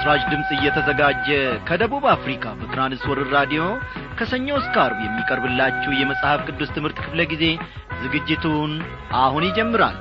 ለምስራች ድምጽ እየተዘጋጀ ከደቡብ አፍሪካ በትራንስወርልድ ራዲዮ ከሰኞ እስከ ዓርብ የሚቀርብላችሁ የመጽሐፍ ቅዱስ ትምህርት ክፍለ ጊዜ ዝግጅቱን አሁን ይጀምራል።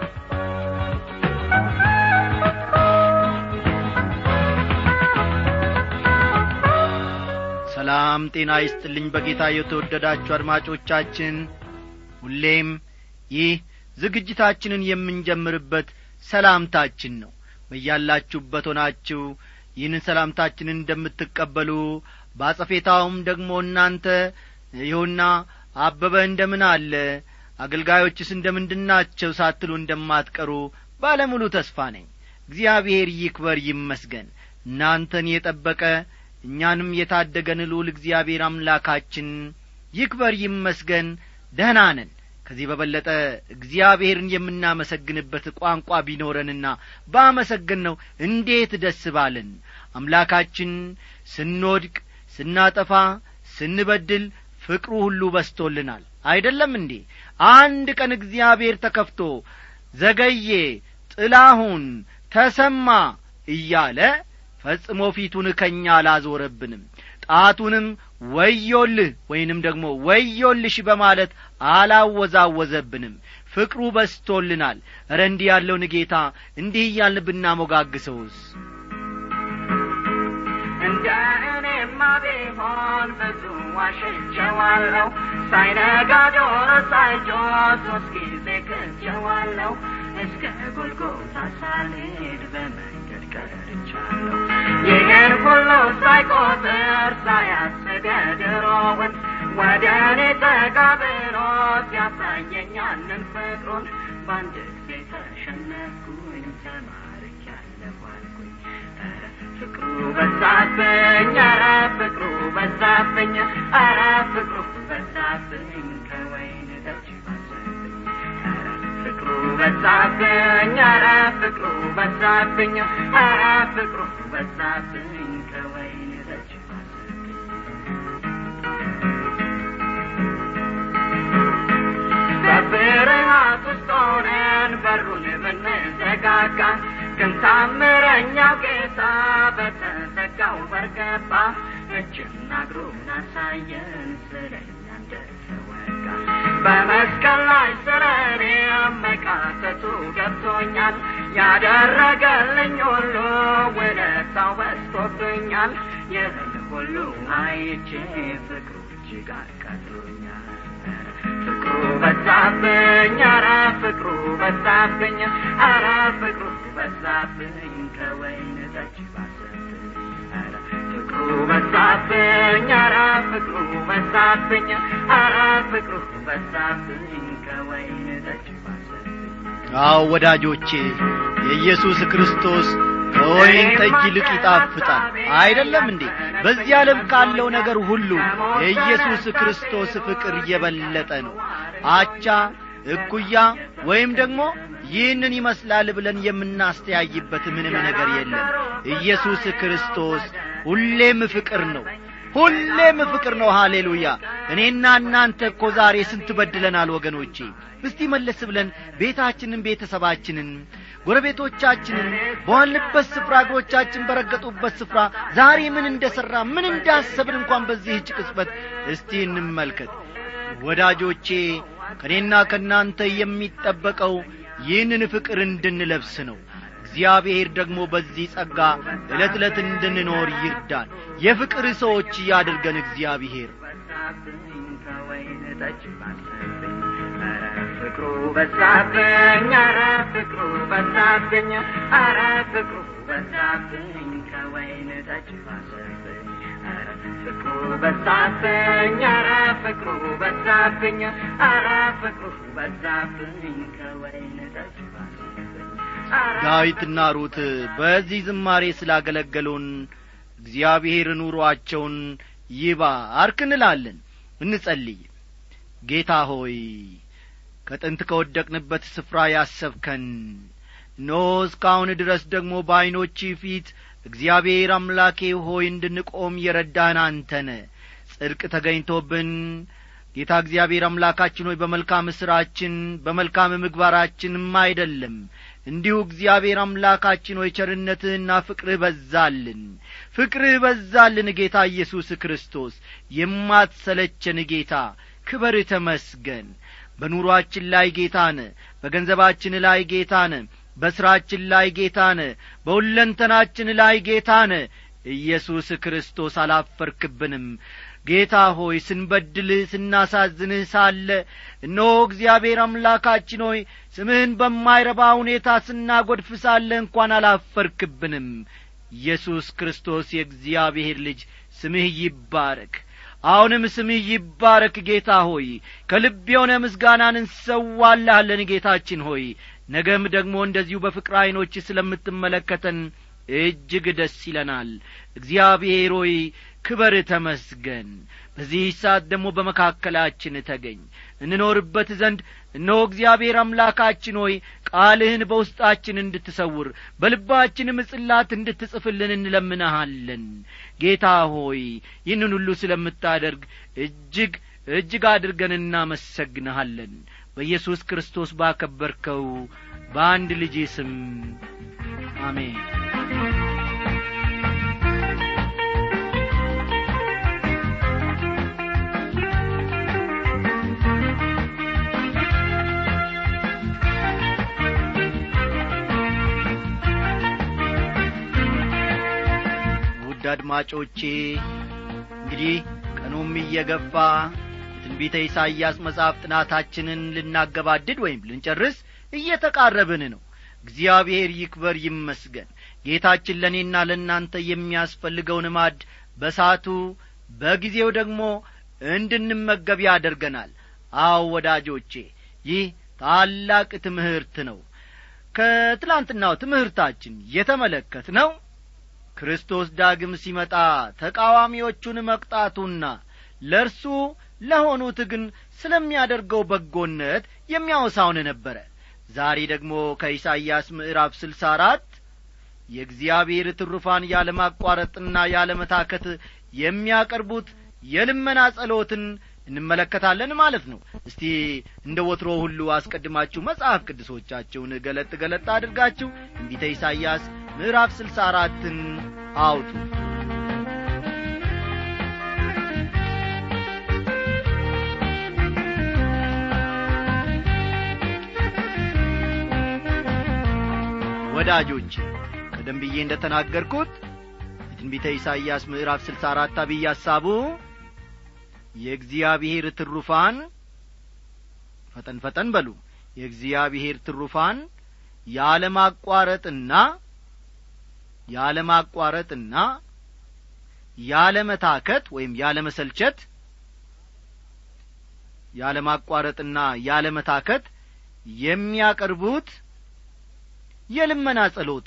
ሰላም ጤና ይስጥልኝ በጌታ የተወደዳችሁ አድማጮቻችን። ሁሌም ይህ ዝግጅታችንን የምንጀምርበት ሰላምታችን ነው። በያላችሁበት ሆናችሁ ይህንን ሰላምታችንን እንደምትቀበሉ ባጸፌታውም ደግሞ እናንተ ይሁንና አበበ እንደምን አለ አገልጋዮችስ እንደምንድናቸው ሳትሉ እንደማትቀሩ ባለሙሉ ተስፋ ነኝ። እግዚአብሔር ይክበር ይመስገን። እናንተን የጠበቀ እኛንም የታደገን ልዑል እግዚአብሔር አምላካችን ይክበር ይመስገን። ደህና ነን። ከዚህ በበለጠ እግዚአብሔርን የምናመሰግንበት ቋንቋ ቢኖረንና ባመሰግነው እንዴት ደስ ባለን። አምላካችን ስንወድቅ፣ ስናጠፋ፣ ስንበድል ፍቅሩ ሁሉ በስቶልናል አይደለም እንዴ? አንድ ቀን እግዚአብሔር ተከፍቶ ዘገየ፣ ጥላሁን፣ ተሰማ እያለ ፈጽሞ ፊቱን ከኛ አላዞረብንም። ጣቱንም ወዮልህ ወይንም ደግሞ ወዮልሽ በማለት አላወዛወዘብንም። ፍቅሩ በስቶልናል። ኧረ እንዲህ ያለውን ጌታ እንዲህ እያልን ብናሞጋግሰውስ እንደ እኔማ ቢሆን ብዙ ዋሽቼዋለሁ፣ ሳይነጋ ዶሮ ሳይጮህ 3 ጊዜ ክጄዋለሁ፣ እስከ ጎልጎታ ሳልሄድ በመንገድ ቀርቻለሁ። ይህን ሁሉ ሳይቆጥር ሳያስብ የድሮውን ወደ እኔ ጠጋ ብሎ ሲያሳየኝ ያንን ፍቅሩን በአንድ ጊዜ ተሸነፍኩኝ፣ ተማርኬያለሁ አልኩኝ። ኧረ ፍቅሩ በዛብኝ፣ ኧረ ፍቅሩ በዛብኝ፣ ኧረ ፍቅሩ በዛብኝ፣ ከወይን ጠጅ ባሰብኝ። ኧረ ፍቅሩ በዛብኝ፣ ኧረ ፍቅሩ በዛብኝ፣ ኧረ ፍቅሩ በዛብኝ፣ ከወይን ጠጅ ባሰብኝ። በፍርሃት ውስጥ ሆነን በሩን ብንዘጋጋ ግን ታምረኛው ጌታ በተዘጋው በር ገባ። እጅና እግሩን አሳየን ስለኛ እንደተወጋ። በመስቀል ላይ ስለኔ መቃተቱ ገብቶኛል። ያደረገልኝ ሁሉ ውለታው በዝቶብኛል። ይህን ሁሉ አይቼ ፍቅሩ እጅግ አቃጥሎኛል። ፍቅሩ በዛብኝ፣ ኧረ ፍቅሩ በዛብኝ፣ ኧረ ፍቅሩ በዛብኝ፣ ከወይን ጠጅ ባሰብኝ። ኧረ ፍቅሩ በዛብኝ፣ ኧረ ፍቅሩ በዛብኝ፣ ኧረ ፍቅሩ በዛብኝ፣ ከወይን ጠጅ ባሰብኝ። አዎ ወዳጆቼ፣ የኢየሱስ ክርስቶስ ከወይን ጠጅ ይልቅ ይጣፍጣል አይደለም እንዴ? በዚህ ዓለም ካለው ነገር ሁሉ የኢየሱስ ክርስቶስ ፍቅር የበለጠ ነው። አቻ እኩያ ወይም ደግሞ ይህንን ይመስላል ብለን የምናስተያይበት ምንም ነገር የለም። ኢየሱስ ክርስቶስ ሁሌም ፍቅር ነው፣ ሁሌም ፍቅር ነው። ሃሌሉያ! እኔና እናንተ እኮ ዛሬ ስንት በድለናል ወገኖቼ። እስቲ መለስ ብለን ቤታችንን፣ ቤተሰባችንን፣ ጎረቤቶቻችንን በዋልንበት ስፍራ፣ እግሮቻችን በረገጡበት ስፍራ ዛሬ ምን እንደሰራ ምን እንዳሰብን እንኳን በዚህች ቅጽበት እስቲ እንመልከት። ወዳጆቼ ከኔና ከናንተ የሚጠበቀው ይህንን ፍቅር እንድንለብስ ነው። እግዚአብሔር ደግሞ በዚህ ጸጋ ዕለት ዕለት እንድንኖር ይርዳን። የፍቅር ሰዎች ያድርገን እግዚአብሔር። ፍቅሩ በዛብኝ፣ ኧረ ፍቅሩ በዛብኝ፣ ኧረ ፍቅሩ በዛብኝ፣ ከወይን ጠጅ ባሰብኝ። ኧረ ፍቅሩ በዛብኝ፣ ኧረ ፍቅሩ በዛብኝ፣ ኧረ ፍቅሩ በዛብኝ፣ ከወይን ጠጅ ባሰብኝ። ዳዊትና ሩት በዚህ ዝማሬ ስላገለገሉን እግዚአብሔር ኑሯቸውን ይባርክ እንላለን። እንጸልይ። ጌታ ሆይ ከጥንት ከወደቅንበት ስፍራ ያሰብከን እነሆ እስካሁን ድረስ ደግሞ በዓይኖች ፊት እግዚአብሔር አምላኬ ሆይ እንድንቆም የረዳን አንተነ ጽድቅ ተገኝቶብን ጌታ እግዚአብሔር አምላካችን ሆይ በመልካም ሥራችን በመልካም ምግባራችንም አይደለም እንዲሁ እግዚአብሔር አምላካችን ሆይ ቸርነትህና ፍቅርህ በዛልን ጌታ ኢየሱስ ክርስቶስ የማትሰለቸን ጌታ ክብር ተመስገን። በኑሯችን ላይ ጌታን፣ በገንዘባችን ላይ ጌታን፣ በስራችን ላይ ጌታን፣ በሁለንተናችን ላይ ጌታን ኢየሱስ ክርስቶስ አላፈርክብንም። ጌታ ሆይ ስንበድልህ ስናሳዝንህ ሳለ እነሆ እግዚአብሔር አምላካችን ሆይ ስምህን በማይረባ ሁኔታ ስናጐድፍ ሳለ እንኳን አላፈርክብንም። ኢየሱስ ክርስቶስ የእግዚአብሔር ልጅ ስምህ ይባረክ። አሁንም ስምህ ይባረክ ጌታ ሆይ። ከልብ የሆነ ምስጋናን እንሰዋልሃለን ጌታችን ሆይ። ነገም ደግሞ እንደዚሁ በፍቅር ዓይኖች ስለምትመለከተን እጅግ ደስ ይለናል። እግዚአብሔር ሆይ ክብር ተመስገን። በዚህ ሰዓት ደግሞ በመካከላችን ተገኝ እንኖርበት ዘንድ እነሆ እግዚአብሔር አምላካችን ሆይ ቃልህን በውስጣችን እንድትሰውር በልባችንም ጽላት እንድትጽፍልን እንለምንሃለን። ጌታ ሆይ ይህንን ሁሉ ስለምታደርግ እጅግ አድርገን እናመሰግንሃለን። በኢየሱስ ክርስቶስ ባከበርከው በአንድ ልጅ ስም አሜን። አድማጮቼ እንግዲህ ቀኑም እየገፋ የትንቢተ ኢሳይያስ መጽሐፍ ጥናታችንን ልናገባድድ ወይም ልንጨርስ እየተቃረብን ነው። እግዚአብሔር ይክበር ይመስገን። ጌታችን ለኔና ለናንተ የሚያስፈልገውን ማዕድ በሰዓቱ በጊዜው ደግሞ እንድንመገብ ያደርገናል። አዎ ወዳጆቼ ይህ ታላቅ ትምህርት ነው። ከትላንትናው ትምህርታችን የተመለከትነው ክርስቶስ ዳግም ሲመጣ ተቃዋሚዎቹን መቅጣቱና ለርሱ ለሆኑት ግን ስለሚያደርገው በጎነት የሚያወሳውን ነበረ። ዛሬ ደግሞ ከኢሳይያስ ምዕራፍ 64 የእግዚአብሔር ትሩፋን ያለማቋረጥና ያለመታከት የሚያቀርቡት የልመና ጸሎትን እንመለከታለን ማለት ነው። እስቲ እንደ ወትሮ ሁሉ አስቀድማችሁ መጽሐፍ ቅዱሶቻችሁን ገለጥ አድርጋችሁ ትንቢተ ኢሳይያስ ምዕራፍ 64ን አውጡ። ወዳጆች ቀደም ብዬ እንደተናገርኩት የትንቢተ ኢሳይያስ ምዕራፍ 64 አብይ ሐሳቡ የእግዚአብሔር ትሩፋን ፈጠን በሉ የእግዚአብሔር ትሩፋን ያለማቋረጥና ያለመታከት ወይም ያለመሰልቸት ያለማቋረጥና ያለመታከት የሚያቀርቡት የልመና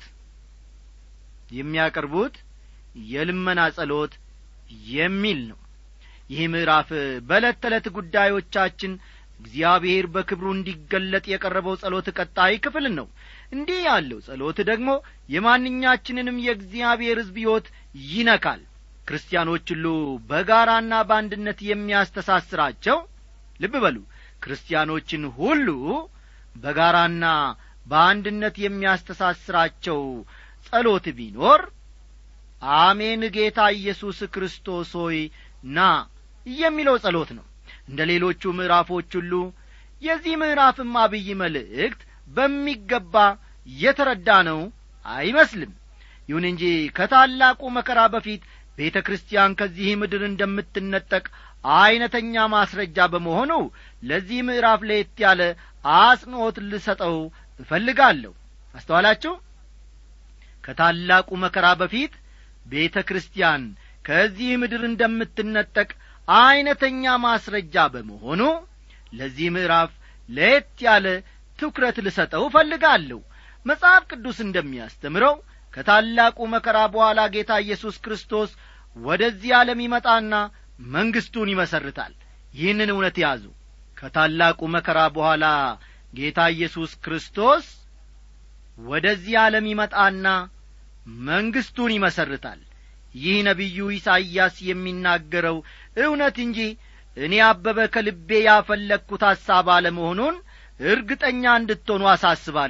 ጸሎት የሚል ነው። ይህ ምዕራፍ በዕለት ተዕለት ጉዳዮቻችን እግዚአብሔር በክብሩ እንዲገለጥ የቀረበው ጸሎት ቀጣይ ክፍል ነው። እንዲህ ያለው ጸሎት ደግሞ የማንኛችንንም የእግዚአብሔር ሕዝብ ሕይወት ይነካል። ክርስቲያኖች ሁሉ በጋራና በአንድነት የሚያስተሳስራቸው ልብ በሉ ክርስቲያኖችን ሁሉ በጋራና በአንድነት የሚያስተሳስራቸው ጸሎት ቢኖር አሜን ጌታ ኢየሱስ ክርስቶስ ሆይ ና የሚለው ጸሎት ነው። እንደ ሌሎቹ ምዕራፎች ሁሉ የዚህ ምዕራፍም አብይ መልእክት በሚገባ የተረዳነው አይመስልም። ይሁን እንጂ ከታላቁ መከራ በፊት ቤተክርስቲያን ከዚህ ምድር እንደምትነጠቅ አይነተኛ ማስረጃ በመሆኑ ለዚህ ምዕራፍ ለየት ያለ አጽንዖት ልሰጠው እፈልጋለሁ። አስተዋላችሁ? ከታላቁ መከራ በፊት ቤተክርስቲያን ከዚህ ምድር እንደምትነጠቅ አይነተኛ ማስረጃ በመሆኑ ለዚህ ምዕራፍ ለየት ያለ ትኩረት ልሰጠው እፈልጋለሁ። መጽሐፍ ቅዱስ እንደሚያስተምረው ከታላቁ መከራ በኋላ ጌታ ኢየሱስ ክርስቶስ ወደዚህ ዓለም ይመጣና መንግስቱን ይመሰርታል። ይህንን እውነት ያዙ። ከታላቁ መከራ በኋላ ጌታ ኢየሱስ ክርስቶስ ወደዚህ ዓለም ይመጣና መንግስቱን ይመሰርታል። ይህ ነቢዩ ኢሳይያስ የሚናገረው እውነት እንጂ እኔ አበበ ከልቤ ያፈለኩት ሐሳብ አለመሆኑን እርግጠኛ እንድትሆኑ አሳስባለሁ።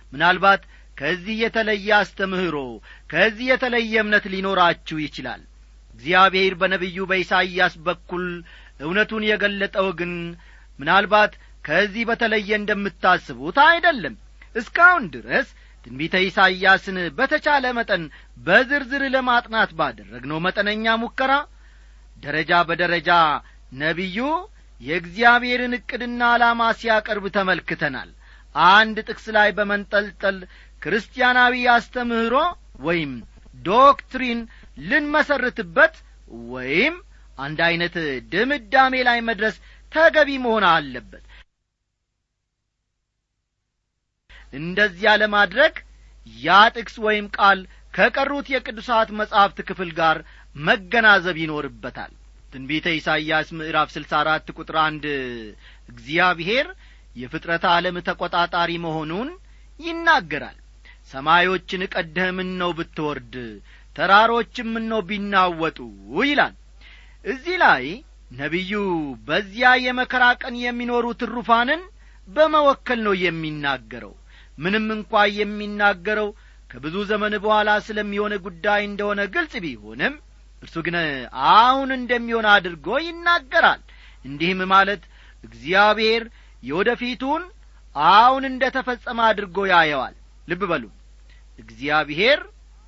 ምናልባት ከዚህ የተለየ አስተምህሮ ከዚህ የተለየ እምነት ሊኖራችሁ ይችላል። እግዚአብሔር በነቢዩ በኢሳይያስ በኩል እውነቱን የገለጠው ግን ምናልባት ከዚህ በተለየ እንደምታስቡት አይደለም። እስካሁን ድረስ ትንቢተ ኢሳይያስን በተቻለ መጠን በዝርዝር ለማጥናት ባደረግነው መጠነኛ ሙከራ ደረጃ በደረጃ ነቢዩ የእግዚአብሔርን ዕቅድና ዓላማ ሲያቀርብ ተመልክተናል። አንድ ጥቅስ ላይ በመንጠልጠል ክርስቲያናዊ አስተምህሮ ወይም ዶክትሪን ልንመሰርትበት ወይም አንድ አይነት ድምዳሜ ላይ መድረስ ተገቢ መሆን አለበት። እንደዚያ ለማድረግ ያ ጥቅስ ወይም ቃል ከቀሩት የቅዱሳት መጻሕፍት ክፍል ጋር መገናዘብ ይኖርበታል። ትንቢተ ኢሳይያስ ምዕራፍ 64 ቁጥር 1 እግዚአብሔር የፍጥረት ዓለም ተቆጣጣሪ መሆኑን ይናገራል። ሰማዮችን ቀደህ ምነው ብትወርድ ተራሮችም ምነው ቢናወጡ ይላል። እዚህ ላይ ነቢዩ በዚያ የመከራ ቀን የሚኖሩ ትሩፋንን በመወከል ነው የሚናገረው። ምንም እንኳን የሚናገረው ከብዙ ዘመን በኋላ ስለሚሆን ጉዳይ እንደሆነ ግልጽ ቢሆንም እርሱ ግን አሁን እንደሚሆን አድርጎ ይናገራል። እንዲህም ማለት እግዚአብሔር የወደፊቱን አሁን እንደተፈጸመ አድርጎ ያየዋል። ልብ በሉ፣ እግዚአብሔር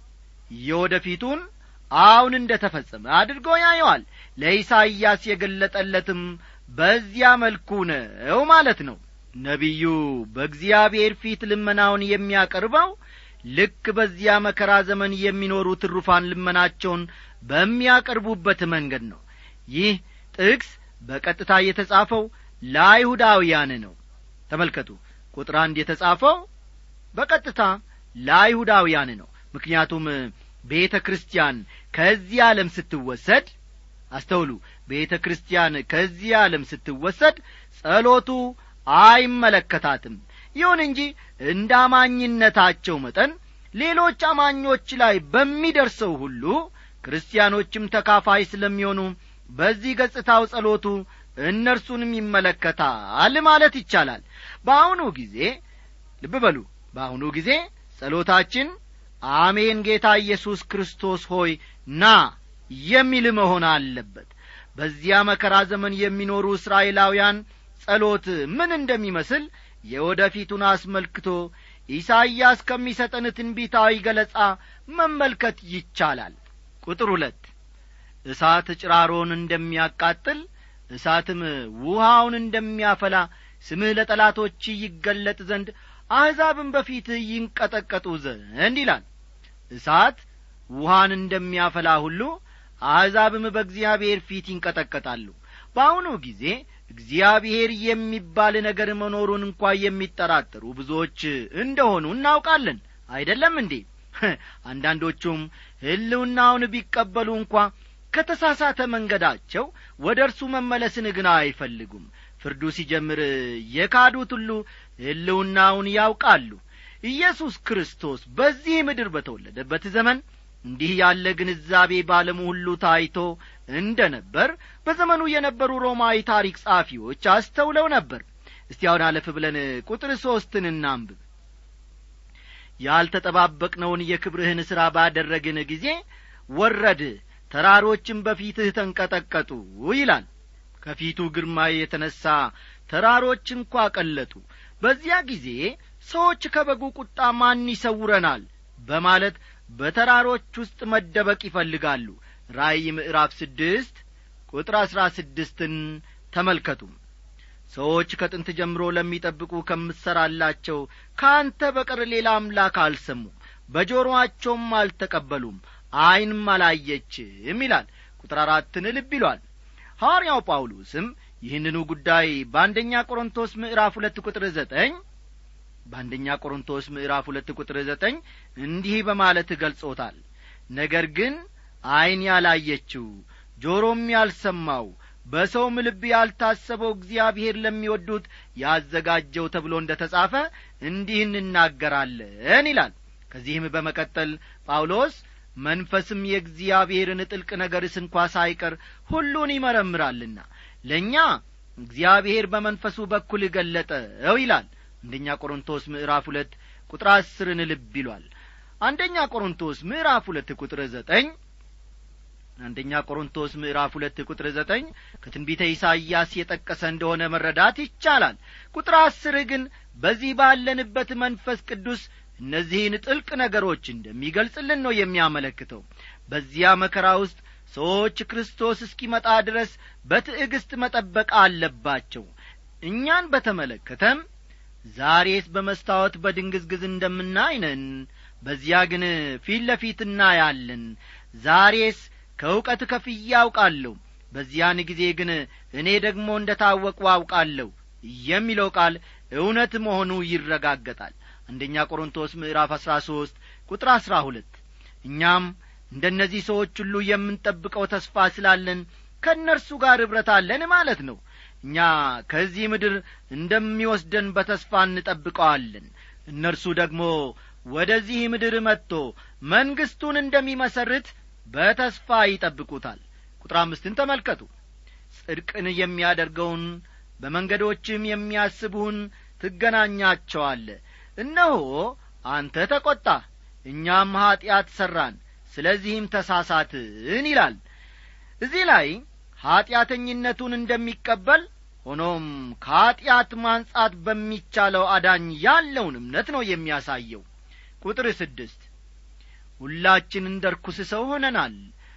የወደፊቱን አሁን እንደተፈጸመ አድርጎ ያየዋል። ለኢሳይያስ የገለጠለትም በዚያ መልኩ ነው ማለት ነው። ነቢዩ በእግዚአብሔር ፊት ልመናውን የሚያቀርበው ልክ በዚያ መከራ ዘመን የሚኖሩ ትሩፋን ልመናቸውን በሚያቀርቡበት መንገድ ነው። ይህ ጥቅስ በቀጥታ የተጻፈው ለአይሁዳውያን ነው። ተመልከቱ፣ ቁጥር 1 የተጻፈው በቀጥታ ለአይሁዳውያን ነው። ምክንያቱም ቤተ ክርስቲያን ከዚህ ዓለም ስትወሰድ፣ አስተውሉ፣ ቤተ ክርስቲያን ከዚህ ዓለም ስትወሰድ ጸሎቱ አይመለከታትም። ይሁን እንጂ እንደ አማኝነታቸው መጠን ሌሎች አማኞች ላይ በሚደርሰው ሁሉ ክርስቲያኖችም ተካፋይ ስለሚሆኑ በዚህ ገጽታው ጸሎቱ እነርሱንም ይመለከታል ማለት ይቻላል። በአሁኑ ጊዜ ልብ በሉ፣ በአሁኑ ጊዜ ጸሎታችን አሜን ጌታ ኢየሱስ ክርስቶስ ሆይ ና የሚል መሆን አለበት። በዚያ መከራ ዘመን የሚኖሩ እስራኤላውያን ጸሎት ምን እንደሚመስል የወደፊቱን አስመልክቶ ኢሳይያስ ከሚሰጠን ትንቢታዊ ገለጻ መመልከት ይቻላል። ቁጥር 2 እሳት ጭራሮን እንደሚያቃጥል እሳትም ውሃውን እንደሚያፈላ ስምህ ለጠላቶች ይገለጥ ዘንድ አሕዛብም በፊትህ ይንቀጠቀጡ ዘንድ ይላል። እሳት ውሃን እንደሚያፈላ ሁሉ አሕዛብም በእግዚአብሔር ፊት ይንቀጠቀጣሉ። በአሁኑ ጊዜ እግዚአብሔር የሚባል ነገር መኖሩን እንኳን የሚጠራጠሩ ብዙዎች እንደሆኑ እናውቃለን። አይደለም እንዴ? አንዳንዶቹም ሕልውናውን ቢቀበሉ እንኳን ከተሳሳተ መንገዳቸው ወደ እርሱ መመለስን ግን አይፈልጉም። ፍርዱ ሲጀምር የካዱት ሁሉ ሕልውናውን ያውቃሉ። ኢየሱስ ክርስቶስ በዚህ ምድር በተወለደበት ዘመን እንዲህ ያለ ግንዛቤ ባለሙ ሁሉ ታይቶ እንደነበር በዘመኑ የነበሩ ሮማዊ ታሪክ ጻፊዎች አስተውለው ነበር። እስቲ አሁን አለፍ ብለን ቁጥር 3 እናንብብ። ያልተጠባበቅነውን የክብርህን ሥራ ባደረግን ጊዜ ወረድ፣ ተራሮችም በፊትህ ተንቀጠቀጡ ይላል። ከፊቱ ግርማ የተነሣ ተራሮች እንኳ ቀለጡ። በዚያ ጊዜ ሰዎች ከበጉ ቁጣ ማን ይሰውረናል በማለት በተራሮች ውስጥ መደበቅ ይፈልጋሉ። ራእይ ምዕራፍ 6 ቁጥር 16ን ተመልከቱ። ሰዎች ከጥንት ጀምሮ ለሚጠብቁ ከምትሠራላቸው ካንተ በቀር ሌላ አምላክ አልሰሙ፣ በጆሮአቸውም አልተቀበሉም፣ ዓይንም አላየችም ይላል። ቁጥር 4ን ልብ ይሏል። ሐዋርያው ጳውሎስም ይህንኑ ጉዳይ በአንደኛ ቆሮንቶስ ምዕራፍ 2 ቁጥር 9 በአንደኛ ቆሮንቶስ ምዕራፍ 2 ቁጥር 9 እንዲህ በማለት ገልጾታል። ነገር ግን ዓይን ያላየችው ጆሮም ያልሰማው በሰውም ልብ ያልታሰበው እግዚአብሔር ለሚወዱት ያዘጋጀው ተብሎ እንደተጻፈ እንዲህ እንናገራለን ይላል። ከዚህም በመቀጠል ጳውሎስ መንፈስም የእግዚአብሔርን ጥልቅ ነገርስ እንኳ ሳይቀር ሁሉን ይመረምራልና ለእኛ እግዚአብሔር በመንፈሱ በኩል ገለጠው ይላል። አንደኛ ቆሮንቶስ ምዕራፍ 2 ቁጥር 10ን ልብ ይሏል። አንደኛ ቆሮንቶስ ምዕራፍ 2 ቁጥር 9 አንደኛ ቆሮንቶስ ምዕራፍ 2 ቁጥር 9 ከትንቢተ ኢሳይያስ የጠቀሰ እንደሆነ መረዳት ይቻላል። ቁጥር 10 ግን በዚህ ባለንበት መንፈስ ቅዱስ እነዚህን ጥልቅ ነገሮች እንደሚገልጽልን ነው የሚያመለክተው። በዚያ መከራ ውስጥ ሰዎች ክርስቶስ እስኪመጣ ድረስ በትዕግስት መጠበቅ አለባቸው። እኛን በተመለከተም ዛሬስ በመስታወት በድንግዝግዝ እንደምናይነን፣ በዚያ ግን ፊት ለፊት እናያለን። ዛሬስ ከእውቀት ከፍዬ አውቃለሁ፣ በዚያን ጊዜ ግን እኔ ደግሞ እንደታወቅሁ አውቃለሁ የሚለው ቃል እውነት መሆኑ ይረጋገጣል። አንደኛ ቆሮንቶስ ምዕራፍ 13 ቁጥር 12 እኛም እንደነዚህ ሰዎች ሁሉ የምንጠብቀው ተስፋ ስላለን ከእነርሱ ጋር ኅብረት አለን ማለት ነው። እኛ ከዚህ ምድር እንደሚወስደን በተስፋ እንጠብቀዋለን። እነርሱ ደግሞ ወደዚህ ምድር መጥቶ መንግሥቱን እንደሚመሰርት በተስፋ ይጠብቁታል። ቁጥር 5ን ተመልከቱ። ጽድቅን የሚያደርገውን በመንገዶችም የሚያስቡን ትገናኛቸዋለህ። እነሆ አንተ ተቈጣ፣ እኛም ኀጢአት ሠራን፣ ስለዚህም ተሳሳትን ይላል። እዚህ ላይ ኀጢአተኝነቱን እንደሚቀበል ሆኖም ከኀጢአት ማንጻት በሚቻለው አዳኝ ያለውን እምነት ነው የሚያሳየው። ቁጥር 6 ሁላችን እንደ ርኩስ ሰው ሆነናል፣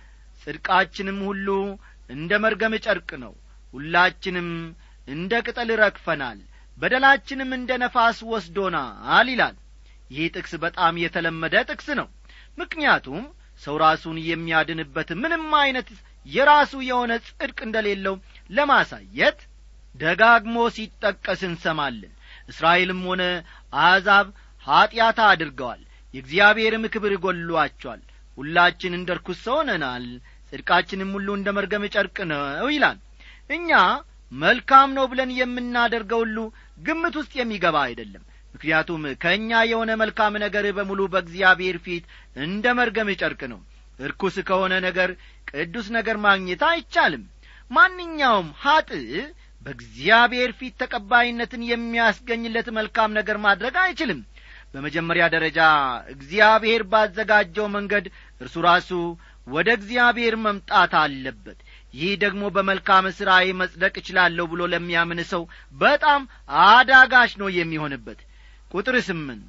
ጽድቃችንም ሁሉ እንደ መርገም ጨርቅ ነው፣ ሁላችንም እንደ ቅጠል ረግፈናል፣ በደላችንም እንደ ነፋስ ወስዶናል ይላል። ይህ ጥቅስ በጣም የተለመደ ጥቅስ ነው። ምክንያቱም ሰው ራሱን የሚያድንበት ምንም አይነት የራሱ የሆነ ጽድቅ እንደሌለው ለማሳየት ደጋግሞ ሲጠቀስ እንሰማለን። እስራኤልም ሆነ አሕዛብ ኀጢአት አድርገዋል፣ የእግዚአብሔርም ክብር ጐድሎአቸዋል፣ ሁላችን እንደ ርኩስ ሰው ሆነናል፣ ጽድቃችንም ሁሉ እንደ መርገም ጨርቅ ነው ይላል። እኛ መልካም ነው ብለን የምናደርገው ሁሉ ግምት ውስጥ የሚገባ አይደለም። ምክንያቱም ከእኛ የሆነ መልካም ነገር በሙሉ በእግዚአብሔር ፊት እንደ መርገም ጨርቅ ነው። እርኩስ ከሆነ ነገር ቅዱስ ነገር ማግኘት አይቻልም። ማንኛውም ኀጥእ በእግዚአብሔር ፊት ተቀባይነትን የሚያስገኝለት መልካም ነገር ማድረግ አይችልም። በመጀመሪያ ደረጃ እግዚአብሔር ባዘጋጀው መንገድ እርሱ ራሱ ወደ እግዚአብሔር መምጣት አለበት። ይህ ደግሞ በመልካም ሥራዬ መጽደቅ እችላለሁ ብሎ ለሚያምን ሰው በጣም አዳጋች ነው የሚሆንበት። ቁጥር 8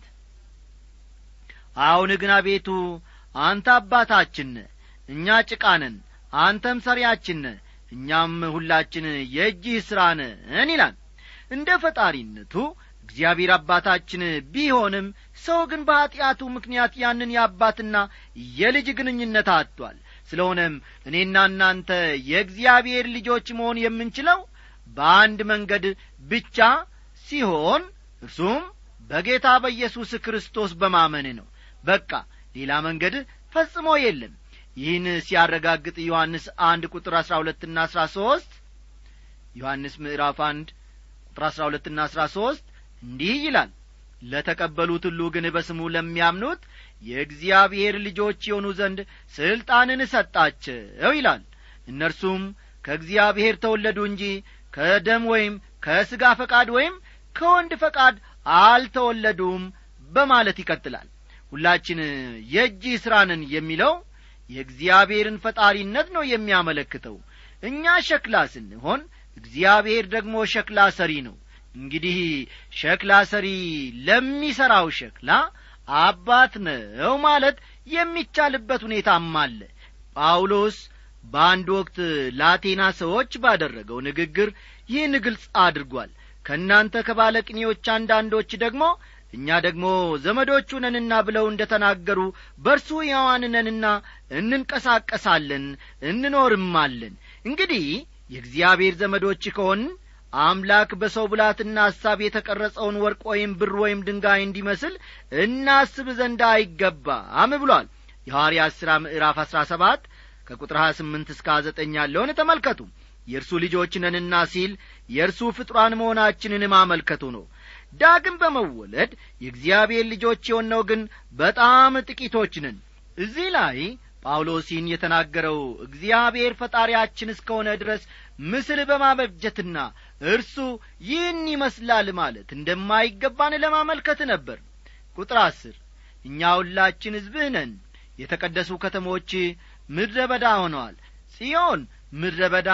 አሁን ግን አቤቱ አንተ አባታችን ነህ፣ እኛ ጭቃ ነን፣ አንተም ሠሪያችን ነህ፣ እኛም ሁላችን የእጅህ ሥራ ነን ይላል። እንደ ፈጣሪነቱ እግዚአብሔር አባታችን ቢሆንም ሰው ግን በኀጢአቱ ምክንያት ያንን የአባትና የልጅ ግንኙነት አጥቷል። ስለሆነም እኔና እናንተ የእግዚአብሔር ልጆች መሆን የምንችለው በአንድ መንገድ ብቻ ሲሆን እርሱም በጌታ በኢየሱስ ክርስቶስ በማመን ነው። በቃ ሌላ መንገድ ፈጽሞ የለም። ይህን ሲያረጋግጥ ዮሐንስ 1 ቁጥር 12 እና 13 ዮሐንስ ምዕራፍ 1 ቁጥር 12 እና 13 እንዲህ ይላል፣ ለተቀበሉት ሁሉ ግን በስሙ ለሚያምኑት የእግዚአብሔር ልጆች የሆኑ ዘንድ ሥልጣንን ሰጣቸው ይላል። እነርሱም ከእግዚአብሔር ተወለዱ እንጂ ከደም ወይም ከሥጋ ፈቃድ ወይም ከወንድ ፈቃድ አልተወለዱም በማለት ይቀጥላል። ሁላችን የእጅ ሥራ ነን የሚለው የእግዚአብሔርን ፈጣሪነት ነው የሚያመለክተው። እኛ ሸክላ ስንሆን እግዚአብሔር ደግሞ ሸክላ ሰሪ ነው። እንግዲህ ሸክላ ሰሪ ለሚሠራው ሸክላ አባት ነው ማለት የሚቻልበት ሁኔታም አለ። ጳውሎስ በአንድ ወቅት ለአቴና ሰዎች ባደረገው ንግግር ይህን ግልጽ አድርጓል። ከእናንተ ከባለቅኔዎች አንዳንዶች ደግሞ እኛ ደግሞ ዘመዶቹ ነንና ብለው እንደተናገሩ በእርሱ ሕያዋን ነንና እንንቀሳቀሳለን እንኖርማለን። እንግዲህ የእግዚአብሔር ዘመዶች ከሆንን አምላክ በሰው ብልሃትና ሐሳብ የተቀረጸውን ወርቅ ወይም ብር ወይም ድንጋይ እንዲመስል እናስብ ዘንድ አይገባም ብሏል። የሐዋርያት ሥራ ምዕራፍ 17 ከቁጥር 28 እስከ 29 ያለውን ተመልከቱ። የእርሱ ልጆች ነንና ሲል የእርሱ ፍጥሯን መሆናችንን ማመልከቱ ነው። ዳግም በመወለድ የእግዚአብሔር ልጆች የሆነው ግን በጣም ጥቂቶች ነን። እዚህ ላይ ጳውሎስን የተናገረው እግዚአብሔር ፈጣሪያችን እስከሆነ ድረስ ምስል በማበጀትና እርሱ ይህን ይመስላል ማለት እንደማይገባን ለማመልከት ነበር። ቁጥር 10 እኛ ሁላችን ሕዝብህ ነን፣ የተቀደሱ ከተሞች ምድረ በዳ ሆነዋል፣ ጽዮን ምድረ በዳ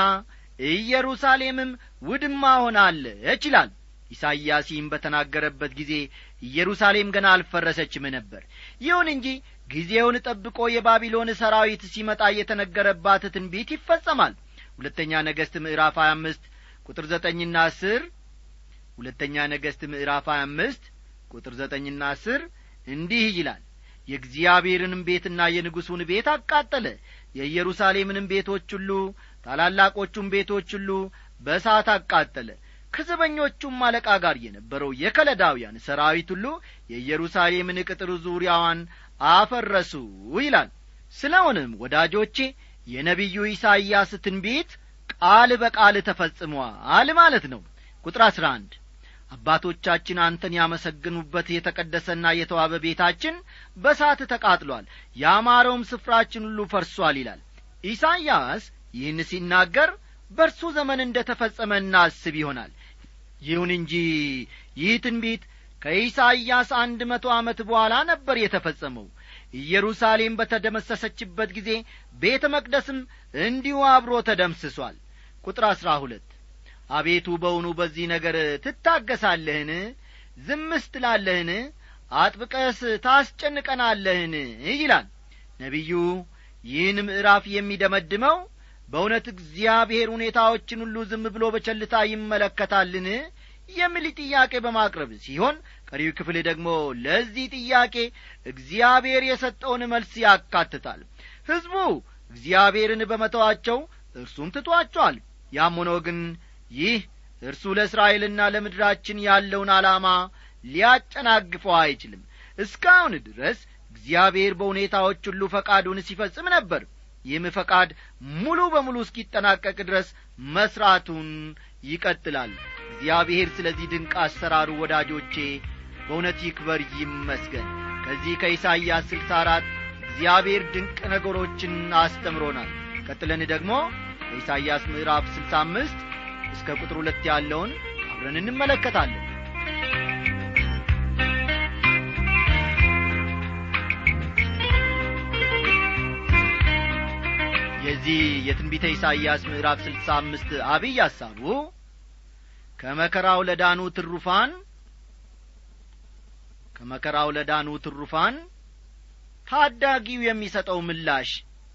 ኢየሩሳሌምም ውድማ ሆናለች ይላል። ኢሳይያስም በተናገረበት ጊዜ ኢየሩሳሌም ገና አልፈረሰችም ነበር። ይሁን እንጂ ጊዜውን ጠብቆ የባቢሎን ሰራዊት ሲመጣ የተነገረባት ትንቢት ይፈጸማል። ሁለተኛ ነገሥት ምዕራፍ 25 ቁጥር 9ና 10 ሁለተኛ ነገሥት ምዕራፍ 25 ቁጥር 9ና 10 እንዲህ ይላል። የእግዚአብሔርንም ቤትና የንጉሡን ቤት አቃጠለ፣ የኢየሩሳሌምንም ቤቶች ሁሉ ታላላቆቹም ቤቶች ሁሉ በእሳት አቃጠለ። ከዘበኞቹም አለቃ ጋር የነበረው የከለዳውያን ሰራዊት ሁሉ የኢየሩሳሌምን ቅጥር ዙሪያዋን አፈረሱ ይላል። ስለሆነም ወዳጆቼ የነቢዩ ኢሳይያስ ትንቢት ቃል በቃል ተፈጽሟል ማለት ነው። ቁጥር 11 አባቶቻችን አንተን ያመሰግኑበት የተቀደሰና የተዋበ ቤታችን በእሳት ተቃጥሏል፣ ያማረውም ስፍራችን ሁሉ ፈርሷል ይላል። ኢሳይያስ ይህን ሲናገር በእርሱ ዘመን እንደ ተፈጸመ እናስብ ይሆናል። ይሁን እንጂ ይህ ትንቢት ከኢሳይያስ 100 ዓመት በኋላ ነበር የተፈጸመው። ኢየሩሳሌም በተደመሰሰችበት ጊዜ ቤተ መቅደስም እንዲሁ አብሮ ተደምስሷል። ቁጥር 12 አቤቱ በውኑ በዚህ ነገር ትታገሳለህን? ዝምስ ትላለህን? አጥብቀስ ታስጨንቀናለህን? ይላል ነቢዩ። ይህን ምዕራፍ የሚደመድመው በእውነት እግዚአብሔር ሁኔታዎችን ሁሉ ዝም ብሎ በቸልታ ይመለከታልን የሚል ጥያቄ በማቅረብ ሲሆን፣ ቀሪው ክፍል ደግሞ ለዚህ ጥያቄ እግዚአብሔር የሰጠውን መልስ ያካትታል። ሕዝቡ እግዚአብሔርን በመተዋቸው እርሱን ትቷቸዋል። ያም ሆኖ ግን ይህ እርሱ ለእስራኤልና ለምድራችን ያለውን ዓላማ ሊያጨናግፈው አይችልም። እስካሁን ድረስ እግዚአብሔር በሁኔታዎች ሁሉ ፈቃዱን ሲፈጽም ነበር። ይህም ፈቃድ ሙሉ በሙሉ እስኪጠናቀቅ ድረስ መስራቱን ይቀጥላል። እግዚአብሔር ስለዚህ ድንቅ አሰራሩ ወዳጆቼ በእውነት ይክበር ይመስገን። ከዚህ ከኢሳይያስ 64 እግዚአብሔር ድንቅ ነገሮችን አስተምሮናል። ቀጥለን ደግሞ ከኢሳይያስ ምዕራፍ 65 እስከ ቁጥር 2 ያለውን አብረን እንመለከታለን። የዚህ የትንቢተ ኢሳይያስ ምዕራፍ 65 አብይ ሐሳቡ ከመከራው ለዳኑ ትሩፋን ታዳጊው የሚሰጠው ምላሽ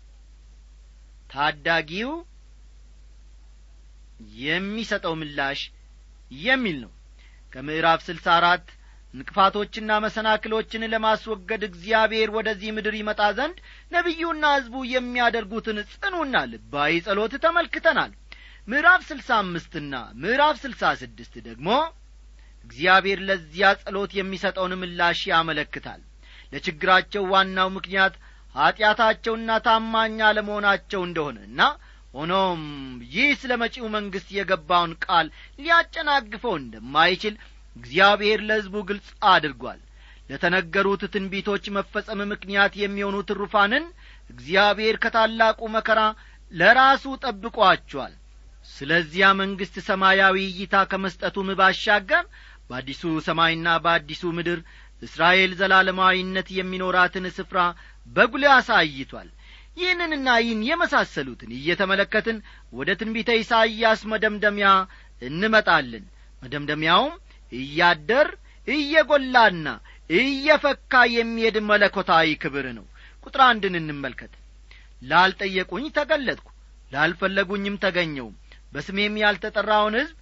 የሚል ነው። ከምዕራፍ 64 እንቅፋቶችና መሰናክሎችን ለማስወገድ እግዚአብሔር ወደዚህ ምድር ይመጣ ዘንድ ነቢዩና ሕዝቡ የሚያደርጉትን ጽኑና ልባዊ ጸሎት ተመልክተናል። ምዕራፍ 65 እና ምዕራፍ 66 ደግሞ እግዚአብሔር ለዚያ ጸሎት የሚሰጠውን ምላሽ ያመለክታል። ለችግራቸው ዋናው ምክንያት ኀጢአታቸውና ታማኝ አለመሆናቸው እንደሆነና ሆኖም ይህ ስለ መጪው መንግሥት የገባውን ቃል ሊያጨናግፈው እንደማይችል እግዚአብሔር ለሕዝቡ ግልጽ አድርጓል። ለተነገሩት ትንቢቶች መፈጸም ምክንያት የሚሆኑ ትሩፋንን እግዚአብሔር ከታላቁ መከራ ለራሱ ጠብቋቸዋል። ስለዚያ መንግሥት ሰማያዊ እይታ ከመስጠቱም ባሻገር በአዲሱ ሰማይና በአዲሱ ምድር እስራኤል ዘላለማዊነት የሚኖራትን ስፍራ በጉልህ አሳይቷል። ይህንንና ይህን የመሳሰሉትን እየተመለከትን ወደ ትንቢተ ኢሳይያስ መደምደሚያ እንመጣለን። መደምደሚያውም እያደር እየጎላና እየፈካ የሚሄድ መለኮታዊ ክብር ነው። ቁጥር 1 እንመልከት። ላልጠየቁኝ ተገለጥኩ፣ ላልፈለጉኝም ተገኘው፣ በስሜም ያልተጠራውን ሕዝብ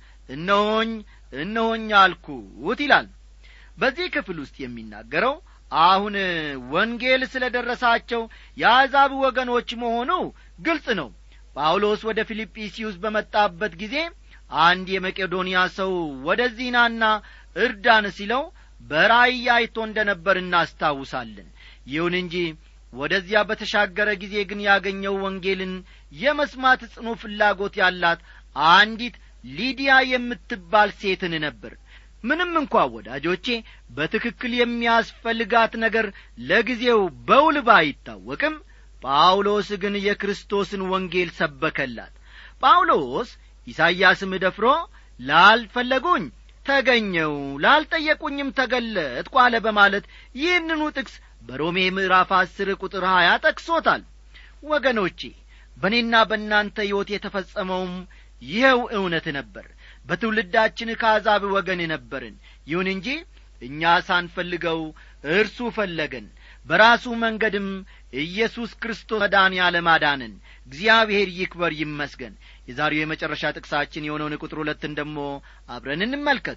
እነሆኝ አልኩት ይላል። በዚህ ክፍል ውስጥ የሚናገረው አሁን ወንጌል ስለ ደረሳቸው የአሕዛብ ወገኖች መሆኑ ግልጽ ነው። ጳውሎስ ወደ ፊልጵስዩስ በመጣበት ጊዜ አንድ የመቄዶንያ ሰው ወደዚህ ናና እርዳን ሲለው በራእይ አይቶ እንደነበር እናስታውሳለን። ይሁን እንጂ ወደዚያ በተሻገረ ጊዜ ግን ያገኘው ወንጌልን የመስማት ጽኑ ፍላጎት ያላት አንዲት ሊዲያ የምትባል ሴትን ነበር። ምንም እንኳን ወዳጆቼ በትክክል የሚያስፈልጋት ነገር ለጊዜው በውል ባይታወቅም ጳውሎስ ግን የክርስቶስን ወንጌል ሰበከላት። ጳውሎስ ኢሳይያስም ደፍሮ ላልፈለጉኝ ተገኘው ላልጠየቁኝም ተገለጥኩ አለ በማለት ይህንኑ ጥቅስ በሮሜ ምዕራፍ 10 ቁጥር 20 ጠቅሶታል። ወገኖቼ በእኔና በእናንተ ሕይወት የተፈጸመውም ይኸው እውነት ነበር። በትውልዳችን ከአሕዛብ ወገን ነበርን። ይሁን እንጂ እኛ ሳንፈልገው እርሱ ፈለገን። በራሱ መንገድም ኢየሱስ ክርስቶስ መዳን ያለማዳንን እግዚአብሔር ይክበር ይመስገን። የዛሬው የመጨረሻ ጥቅሳችን የሆነውን ቁጥር 2 ደግሞ አብረን እንመልከት።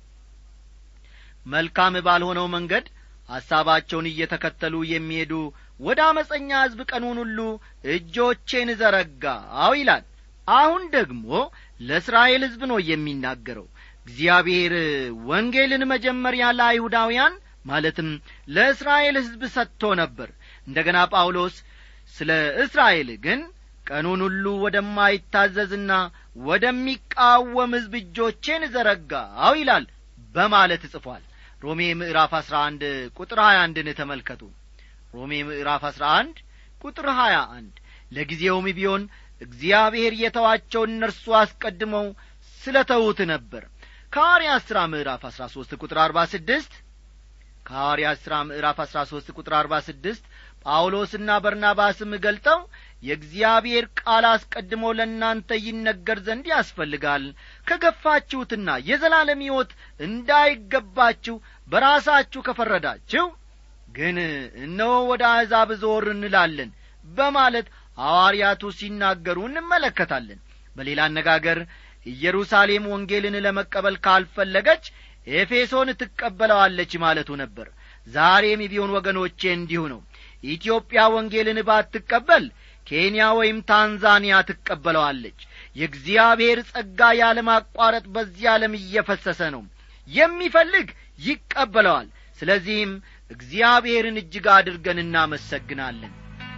መልካም ባልሆነው መንገድ ሐሳባቸውን እየተከተሉ የሚሄዱ ወደ አመፀኛ ሕዝብ ቀኑን ሁሉ እጆቼን ዘረጋው ይላል። አሁን ደግሞ ለእስራኤል ሕዝብ ነው የሚናገረው። እግዚአብሔር ወንጌልን መጀመሪያ ለአይሁዳውያን ማለትም ለእስራኤል ሕዝብ ሰጥቶ ነበር። እንደገና ጳውሎስ ስለ እስራኤል ግን ቀኑን ሁሉ ወደማይታዘዝና ወደሚቃወም ሕዝብ እጆቼን ዘረጋው ይላል በማለት ጽፏል። ሮሜ ምዕራፍ 11 ቁጥር 21ን ተመልከቱ። ሮሜ ምዕራፍ 11 ቁጥር 21 ለጊዜውም ቢሆን እግዚአብሔር የተዋቸው እነርሱ አስቀድመው ስለተውት ነበር። ከሐዋርያት ሥራ ምዕራፍ 13 ቁጥር 46 ከሐዋርያት ሥራ ምዕራፍ 13 ቁጥር 46 ጳውሎስና በርናባስም ገልጠው የእግዚአብሔር ቃል አስቀድሞ ለእናንተ ይነገር ዘንድ ያስፈልጋል፣ ከገፋችሁትና የዘላለም ሕይወት እንዳይገባችሁ በራሳችሁ ከፈረዳችሁ ግን እነሆ ወደ አሕዛብ ዞር እንላለን በማለት ሐዋርያቱ ሲናገሩ እንመለከታለን። በሌላ አነጋገር ኢየሩሳሌም ወንጌልን ለመቀበል ካልፈለገች ኤፌሶን ትቀበለዋለች ማለቱ ነበር። ዛሬም ቢሆን ወገኖቼ እንዲሁ ነው። ኢትዮጵያ ወንጌልን ባትቀበል ኬንያ ወይም ታንዛኒያ ትቀበለዋለች። የእግዚአብሔር ጸጋ ያለማቋረጥ በዚህ ዓለም እየፈሰሰ ነው። የሚፈልግ ይቀበለዋል። ስለዚህም እግዚአብሔርን እጅግ አድርገን እናመሰግናለን።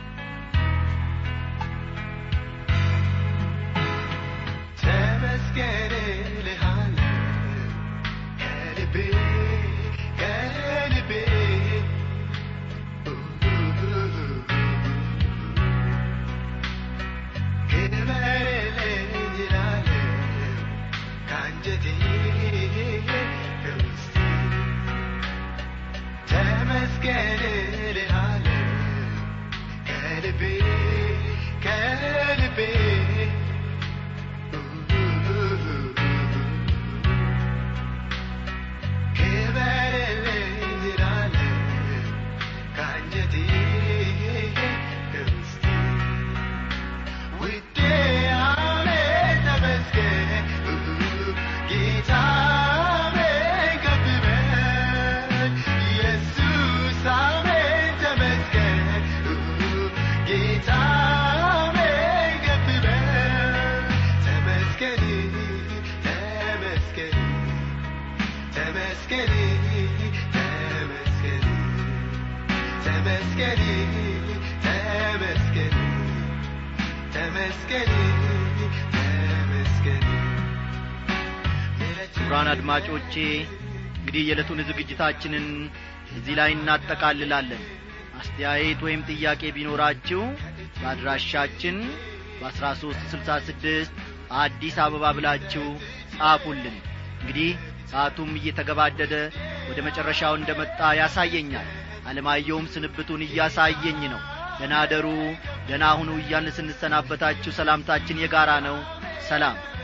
ተመስገን እልሃለሁ ከልቤ ከልቤ ክበርልኝ እላለሁ ከአንጀቴ ከውስጤ ተመስገን እልሃለሁ ከልቤ ከልቤ ክቡራን አድማጮቼ እንግዲህ የዕለቱን ዝግጅታችንን እዚህ ላይ እናጠቃልላለን። አስተያየት ወይም ጥያቄ ቢኖራችሁ በአድራሻችን በ1366 አዲስ አበባ ብላችሁ ጻፉልን። እንግዲህ ሰዓቱም እየተገባደደ ወደ መጨረሻው እንደመጣ ያሳየኛል። ዓለማየሁም ስንብቱን እያሳየኝ ነው። ደህና ደሩ ደህና ሁኑ እያልን ስንሰናበታችሁ ሰላምታችን የጋራ ነው። ሰላም።